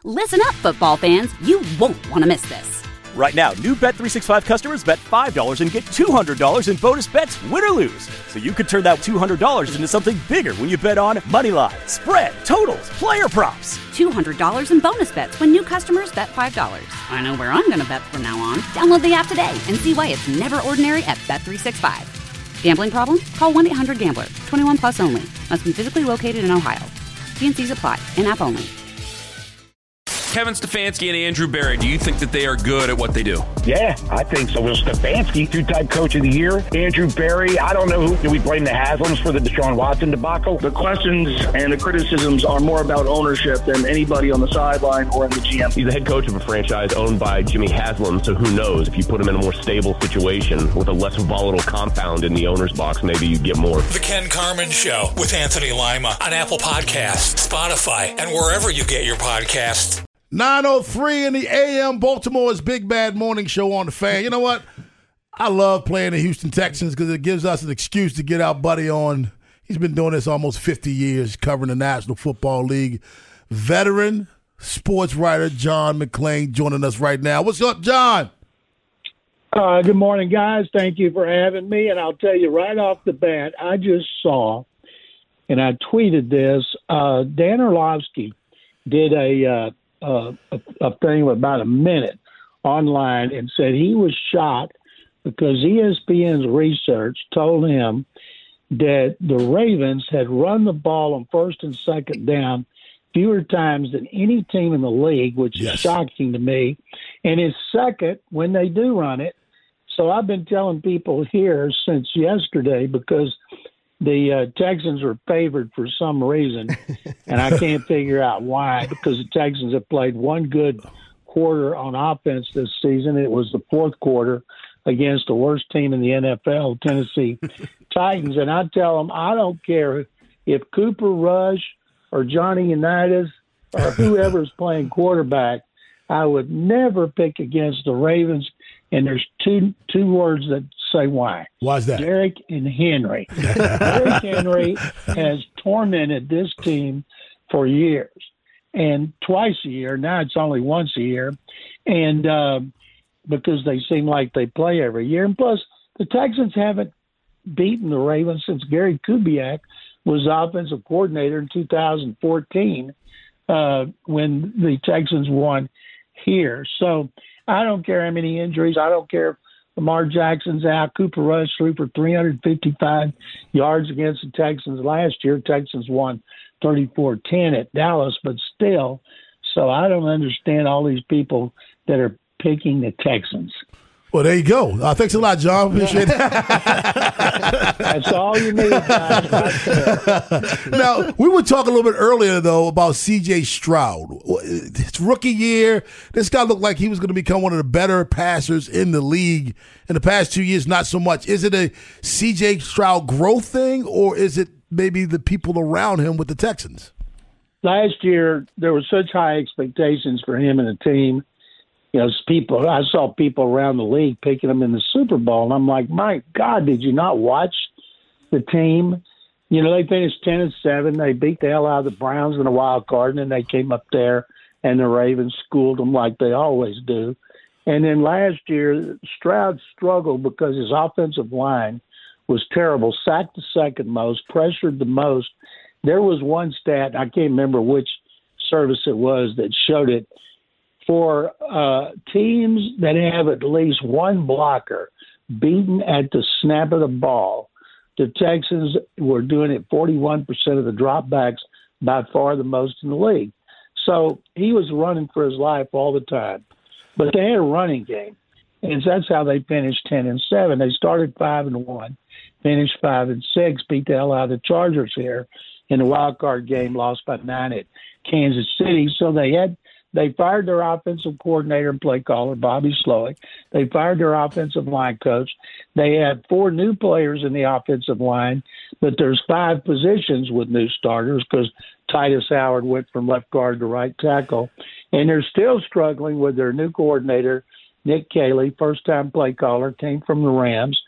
Listen up, football fans. You won't want to miss this. Right now, new Bet365 customers bet $5 and get $200 in bonus bets, win or lose. So you could turn that $200 into something bigger when you bet on money line, spread, totals, player props. $200 in bonus bets when new customers bet $5. I know where I'm going to bet from now on. Download the app today and see why it's never ordinary at Bet365. Gambling problem? Call 1-800-GAMBLER. 21 plus only. Must be physically located in Ohio. T&Cs apply. In-app only. Kevin Stefanski and Andrew Berry, do you think that they are good at what they do? Yeah, I think so. Well, Stefanski, two-time coach of the year. Andrew Berry, I don't know who. Do we blame the Haslams for the Deshaun Watson debacle? The questions and the criticisms are more about ownership than anybody on the sideline or in the GM. He's the head coach of a franchise owned by Jimmy Haslam, so who knows? If you put him in a more stable situation with a less volatile compound in the owner's box, maybe you get more. The Ken Carman Show with Anthony Lima on Apple Podcasts, Spotify, and wherever you get your podcasts. 9:03 in the AM, Baltimore's Big Bad Morning Show on the Fan. You know what? I love playing the Houston Texans because it gives us an excuse to get our buddy on. He's been doing this almost 50 years, covering the National Football League. Veteran sports writer John McClain joining us right now. What's up, John? Good morning, guys. Thank you for having me. And I'll tell you right off the bat, I just saw, and I tweeted this, Dan Orlovsky did a thing of about a minute online and said he was shocked because ESPN's research told him that the Ravens had run the ball on first and second down fewer times than any team in the league, which is shocking to me. And it's second when they do run it. So I've been telling people here since yesterday because the Texans are favored for some reason, and I can't figure out why, because the Texans have played one good quarter on offense this season. It was the fourth quarter against the worst team in the NFL, Tennessee Titans. And I tell them, I don't care if Cooper Rush or Johnny Unitas or whoever's playing quarterback, I would never pick against the Ravens. And there's two words that say why. Why is that? Derrick and Henry. Derrick Henry has tormented this team for years, and twice a year. Now it's only once a year, and because they seem like they play every year. And plus, the Texans haven't beaten the Ravens since Gary Kubiak was offensive coordinator in 2014 when the Texans won here. So I don't care how many injuries. I don't care if Lamar Jackson's out. Cooper Rush threw for 355 yards against the Texans last year. Texans won 34-10 at Dallas, but still. So I don't understand all these people that are picking the Texans. Well, there you go. Thanks a lot, John. Appreciate that. That's all you need, guys. Now, we were talking a little bit earlier, though, about C.J. Stroud. His rookie year, this guy looked like he was going to become one of the better passers in the league. In the past 2 years, not so much. Is it a C.J. Stroud growth thing, or is it maybe the people around him with the Texans? Last year, there were such high expectations for him and the team. You know, I saw people around the league picking him in the Super Bowl, and I'm like, my God, did you not watch the team? You know, they finished 10-7. They beat the hell out of the Browns in a wild card, and then they came up there, and the Ravens schooled them like they always do. And then last year, Stroud struggled because his offensive line was terrible, sacked the second most, pressured the most. There was one stat, I can't remember which service it was, that showed it. For teams that have at least one blocker beaten at the snap of the ball, the Texans were doing it 41% of the dropbacks, by far the most in the league. So he was running for his life all the time. But they had a running game, and that's how they finished 10-7. They started 5-1, finished 5-6, beat the hell out of the Chargers here in the wild card game, lost by 9 at Kansas City. So they fired their offensive coordinator and play caller, Bobby Slowick. They fired their offensive line coach. They had 4 new players in the offensive line, but there's 5 positions with new starters because Titus Howard went from left guard to right tackle. And they're still struggling with their new coordinator, Nick Caley, first-time play caller, came from the Rams.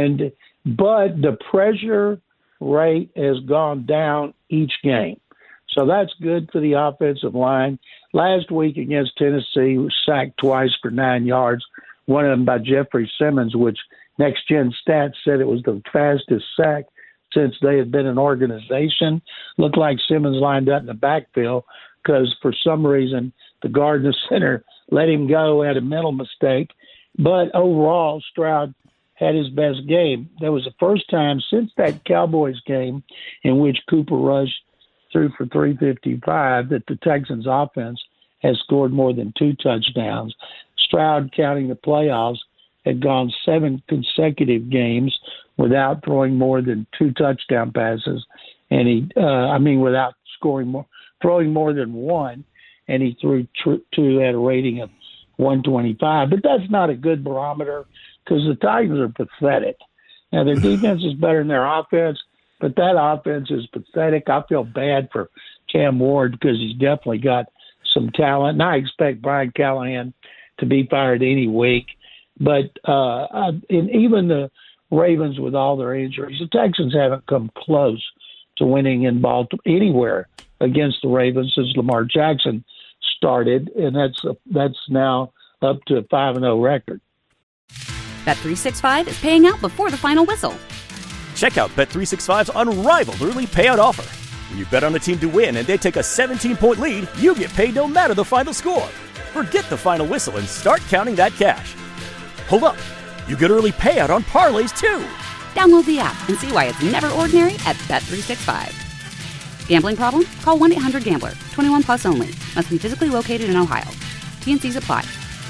But the pressure rate has gone down each game. So that's good for the offensive line. Last week against Tennessee, was sacked twice for 9 yards, one of them by Jeffrey Simmons, which Next Gen Stats said it was the fastest sack since they had been an organization. Looked like Simmons lined up in the backfield because for some reason the guard in the center let him go, had a mental mistake. But overall, Stroud had his best game. That was the first time since that Cowboys game in which Cooper Rush threw for 355 that the Texans offense has scored more than 2 touchdowns. Stroud, counting the playoffs, had gone 7 consecutive games without throwing more than 2 touchdown passes, and without throwing more than 1, and he threw 2 at a rating of 125. But that's not a good barometer because the Titans are pathetic. Now, their defense is better than their offense, but that offense is pathetic. I feel bad for Cam Ward because he's definitely got some talent, and I expect Brian Callahan to be fired any week. But and even the Ravens, with all their injuries, the Texans haven't come close to winning in Baltimore anywhere against the Ravens since Lamar Jackson started, and that's now up to a 5-0 record. Bet365 is paying out before the final whistle. Check out Bet365's unrivaled early payout offer. When you bet on a team to win and they take a 17-point lead, you get paid no matter the final score. Forget the final whistle and start counting that cash. Hold up. You get early payout on parlays, too. Download the app and see why it's never ordinary at Bet365. Gambling problem? Call 1-800-GAMBLER. 21 plus only. Must be physically located in Ohio. T&Cs apply.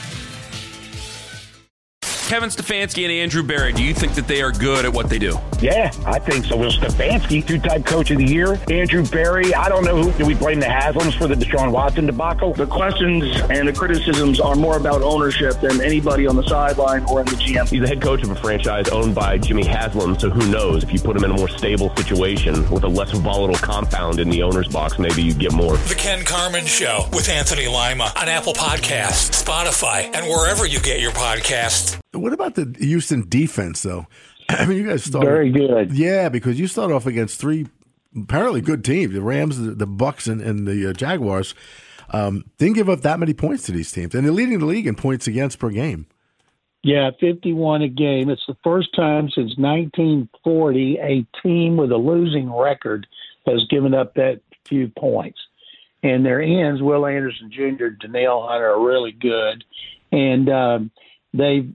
Kevin Stefanski and Andrew Berry, do you think that they are good at what they do? Yeah, I think so. Will Stefanski, 2-time coach of the year. Andrew Berry, I don't know who. Do we blame the Haslams for the Deshaun Watson debacle? The questions and the criticisms are more about ownership than anybody on the sideline or in the GM. He's the head coach of a franchise owned by Jimmy Haslam, so who knows? If you put him in a more stable situation with a less volatile compound in the owner's box, maybe you get more. The Ken Carman Show with Anthony Lima on Apple Podcasts, Spotify, and wherever you get your podcasts. What about the Houston defense, though? I mean, you guys started very good. Yeah, because you start off against 3 apparently good teams: the Rams, the Bucks, and the Jaguars. Didn't give up that many points to these teams, and they're leading the league in points against per game. Yeah, 51 a game. It's the first time since 1940 a team with a losing record has given up that few points. And their ends, Will Anderson Jr., Danielle Hunter, are really good, and they've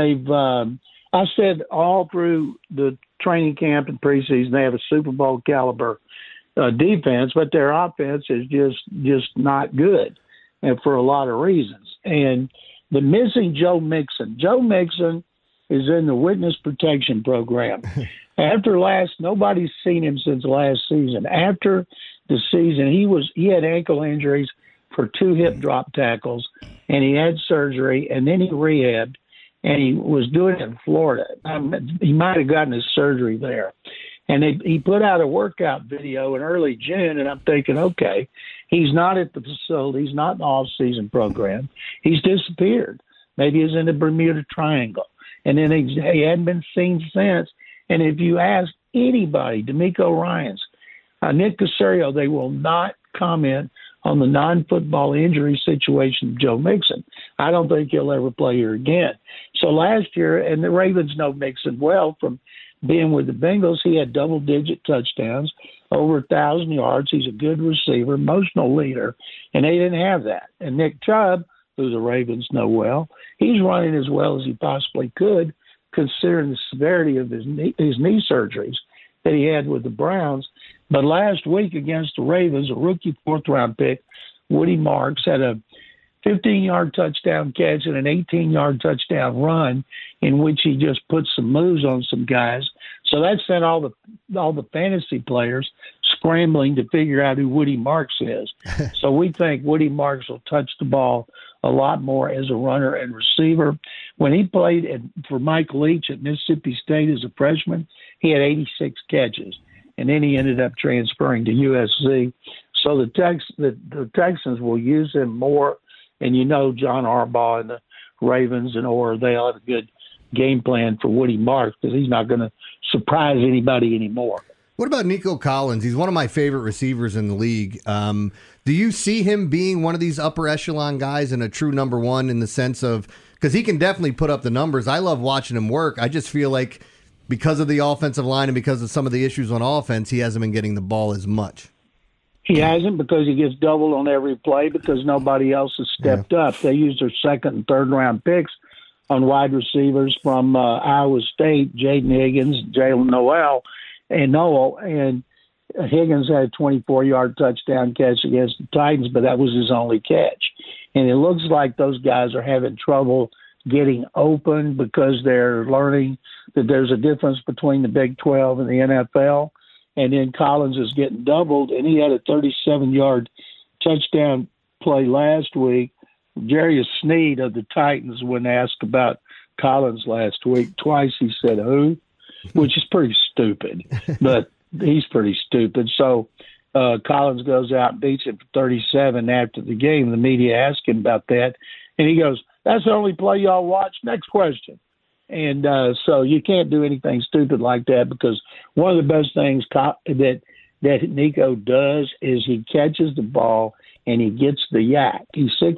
I said all through the training camp and preseason they have a Super Bowl caliber defense, but their offense is just not good, and for a lot of reasons. And the missing Joe Mixon. Joe Mixon is in the witness protection program. Nobody's seen him since last season. After the season, he had ankle injuries for 2 hip drop tackles, and he had surgery, and then he rehabbed. And he was doing it in Florida. He might have gotten his surgery there. And he put out a workout video in early June, and I'm thinking, okay, he's not at the facility. He's not in the off-season program. He's disappeared. Maybe he's in the Bermuda Triangle. And then he hadn't been seen since. And if you ask anybody, D'Amico Ryans, Nick Caserio, they will not comment on the non-football injury situation of Joe Mixon. I don't think he'll ever play here again. So last year, and the Ravens know Mixon well from being with the Bengals, he had double-digit touchdowns, over 1,000 yards. He's a good receiver, emotional leader, and they didn't have that. And Nick Chubb, who the Ravens know well, he's running as well as he possibly could, considering the severity of his knee surgeries that he had with the Browns. But last week against the Ravens, a rookie 4th-round pick, Woody Marks, had a 15-yard touchdown catch and an 18-yard touchdown run in which he just put some moves on some guys. So that sent all the fantasy players scrambling to figure out who Woody Marks is. So we think Woody Marks will touch the ball a lot more as a runner and receiver. When he played for Mike Leach at Mississippi State as a freshman, he had 86 catches. And then he ended up transferring to USC. So the Texans will use him more. And John Harbaugh and the Ravens and they'll have a good game plan for Woody Marks because he's not going to surprise anybody anymore. What about Nico Collins? He's one of my favorite receivers in the league. Do you see him being one of these upper echelon guys and a true number one in the sense of, because he can definitely put up the numbers. I love watching him work. I just feel like because of the offensive line and because of some of the issues on offense, he hasn't been getting the ball as much. He hasn't, because he gets doubled on every play because nobody else has stepped up. They use their second and third round picks on wide receivers from Iowa State, Jaden Higgins, Jalen Noel, and Higgins had a 24-yard touchdown catch against the Titans, but that was his only catch. And it looks like those guys are having trouble getting open because they're learning that there's a difference between the Big 12 and the NFL. And then Collins is getting doubled, and he had a 37-yard touchdown play last week. Jarius Sneed of the Titans, when asked about Collins last week, twice he said, who? Which is pretty stupid, but he's pretty stupid. So Collins goes out and beats him for 37 after the game. The media asked him about that, and he goes, that's the only play y'all watch. Next question. And so you can't do anything stupid like that, because one of the best things that Nico does is he catches the ball and he gets the yak. He's 6'4",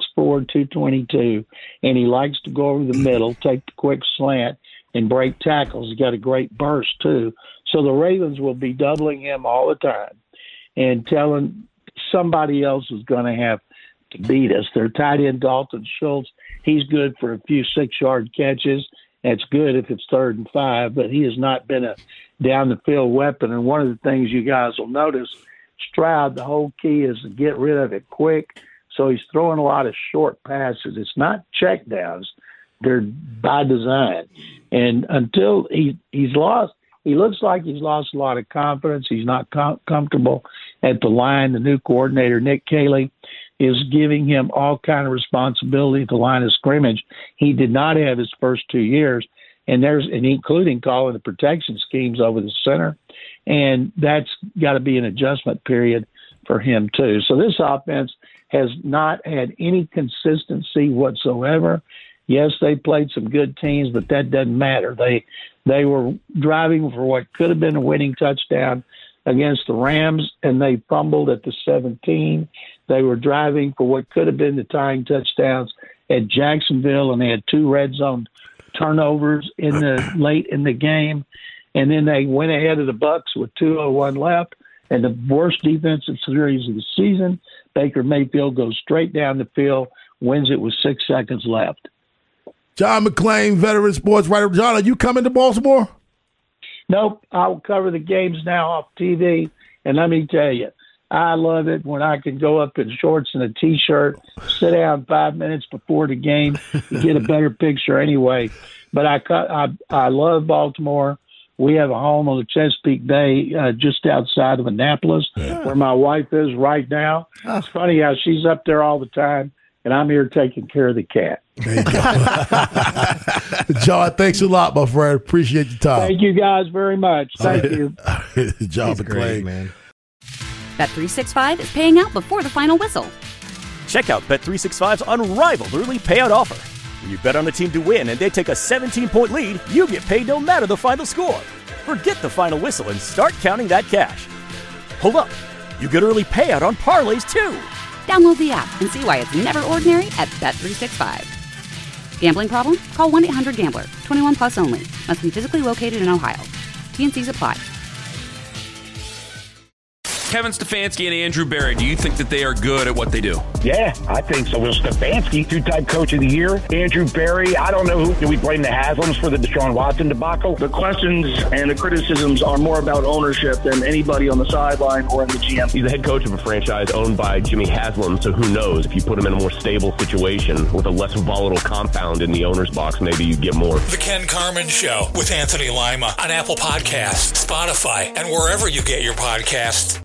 222, and he likes to go over the middle, take the quick slant, and break tackles. He's got a great burst, too. So the Ravens will be doubling him all the time and telling somebody else is going to have to beat us. Their tight end, Dalton Schultz, he's good for a few 6-yard catches. That's good if it's 3rd and 5, but he has not been a down-the-field weapon. And one of the things you guys will notice, Stroud, the whole key is to get rid of it quick. So he's throwing a lot of short passes. It's not check downs. They're by design. And until he's lost, he looks like he's lost a lot of confidence. He's not comfortable at the line. The new coordinator, Nick Caley, is giving him all kind of responsibility at the line of scrimmage. He did not have his first 2 years, and including calling the protection schemes over the center. And that's got to be an adjustment period for him too. So this offense has not had any consistency whatsoever. Yes, they played some good teams, but that doesn't matter. They were driving for what could have been a winning touchdown against the Rams, and they fumbled at the 17. They were driving for what could have been the tying touchdowns at Jacksonville, and they had 2 red zone turnovers late in the game. And then they went ahead of the Bucs with 2:01 left, and the worst defensive series of the season. Baker Mayfield goes straight down the field, wins it with 6 seconds left. John McClain, veteran sports writer. John, are you coming to Baltimore? Nope. I'll cover the games now off TV, and let me tell you, I love it when I can go up in shorts and a T-shirt, sit down 5 minutes before the game, you get a better picture anyway. But I love Baltimore. We have a home on the Chesapeake Bay just outside of Annapolis, where my wife is right now. It's funny how she's up there all the time, and I'm here taking care of the cat. There you go. John, thanks a lot, my friend. Appreciate your time. Thank you guys very much. Thank you. John McClain, man. Bet365 is paying out before the final whistle. Check out Bet365's unrivaled early payout offer. When you bet on a team to win and they take a 17-point lead, you get paid no matter the final score. Forget the final whistle and start counting that cash. Hold up. You get early payout on parlays, too. Download the app and see why it's never ordinary at Bet365. Gambling problem? Call 1-800-GAMBLER. 21 plus only. Must be physically located in Ohio. T&Cs apply. Kevin Stefanski and Andrew Berry, do you think that they are good at what they do? Yeah, I think so. Well, Stefanski, 2-time coach of the year. Andrew Berry, I don't know who. Do we blame the Haslams for the Deshaun Watson debacle? The questions and the criticisms are more about ownership than anybody on the sideline or in the GM. He's the head coach of a franchise owned by Jimmy Haslam, so who knows? If you put him in a more stable situation with a less volatile compound in the owner's box, maybe you get more. The Ken Carman Show with Anthony Lima on Apple Podcasts, Spotify, and wherever you get your podcasts.